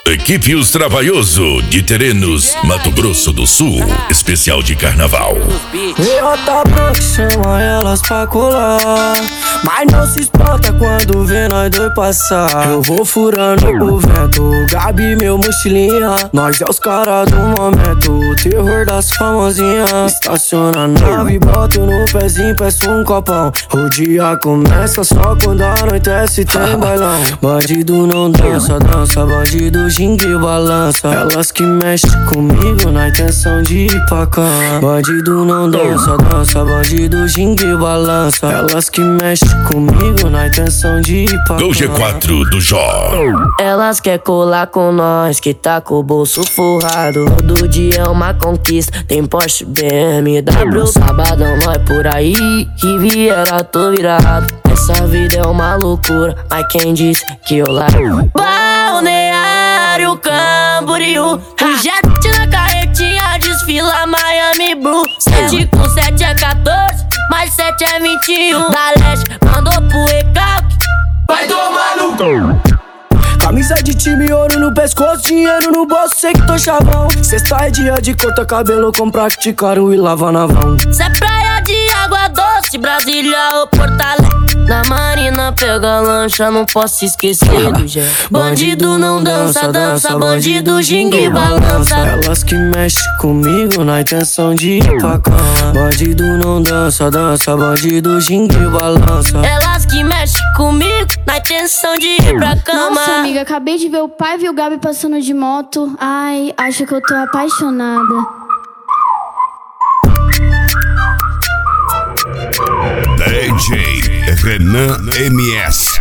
Equipe Os Trabalhoso de Terenos, Mato Grosso do Sul, especial de carnaval. Meiota branca chama elas pra colar, mas não se espanta quando vê nós dois passar. Eu vou furando o vento, Gabi meu mochilinha, nós é os caras do momento, o terror das famosinhas. Estaciona a nave, boto no pezinho, peço um copão. O dia começa só quando anoitece, tem bailão. Bandido não dança, dança, bandido gingue e balança. Elas que mexem comigo na intenção de ir pra cama. Bandido não dança, dança, bandido gingue e balança. Elas que mexem comigo na intenção de ir pra cama. Do G4 do Jó. Elas quer colar com nós, que tá com o bolso forrado. Todo dia é uma conquista, tem Porsche, BMW. Sabadão nós por aí, Riviera tô virado. Essa vida é uma loucura, mas quem disse que eu largo? Balneário Camboriú, o jet na carretinha desfila Miami Blue. 7 com 7 é 14, mais 7 é 21. Da leste mandou pro recalque, vai tomar no cu. Camisa de time, ouro no pescoço, dinheiro no bolso, sei que tô chavão. Sexta é dia de cortar cabelo, comprar que te caro e lavar na vão. Cê é praia de água doce, Brasília ou Porto Alegre. Na marina pega lancha, não posso esquecer do Gé. Bandido não dança, dança, bandido gingue e balança. Elas que mexem comigo na intenção de ir pra cama. Bandido não dança, dança, bandido gingue e balança. Elas que mexem comigo na intenção de ir pra cama. Nossa, amiga, acabei de ver o pai e o Gabi passando de moto. Ai, acho que eu tô apaixonada. DJ Renan MS.